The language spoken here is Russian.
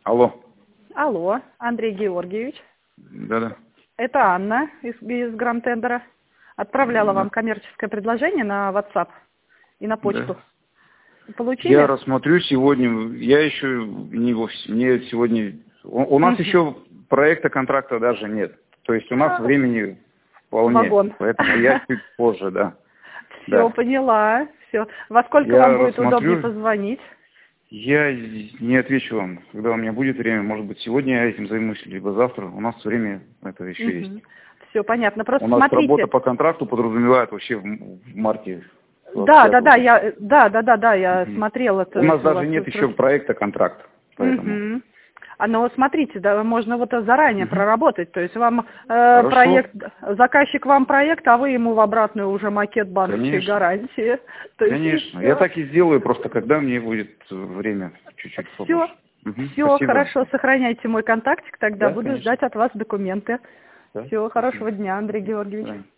Алло. Алло, Андрей Георгиевич. Да-да. Это Анна из Грантендера. Отправляла вам коммерческое предложение на WhatsApp и на почту. Да. Получили? Я рассмотрю сегодня. Я еще не в офисе. Мне сегодня... У нас еще проекта контракта даже нет. То есть у нас времени вполне. Вагон. Поэтому я чуть позже, да. Все, поняла. Все. Во сколько вам будет удобнее позвонить? Я не отвечу вам, когда у меня будет время. Может быть, сегодня я этим займусь, либо завтра. У нас время это еще есть. Все понятно. Просто у нас смотрите. Работа по контракту подразумевает вообще в марте. Да, я смотрела это. У нас даже нет еще проекта контракта. Поэтому... Но смотрите, да, можно вот заранее проработать. То есть вам проект, заказчик вам проект, а вы ему в обратную уже макет банковской гарантии. То Конечно. Я так и сделаю, просто когда мне будет время чуть-чуть побольше. Все, хорошо, сохраняйте мой контактик, тогда буду ждать от вас документы. Да? Всего хорошего дня, Андрей Георгиевич.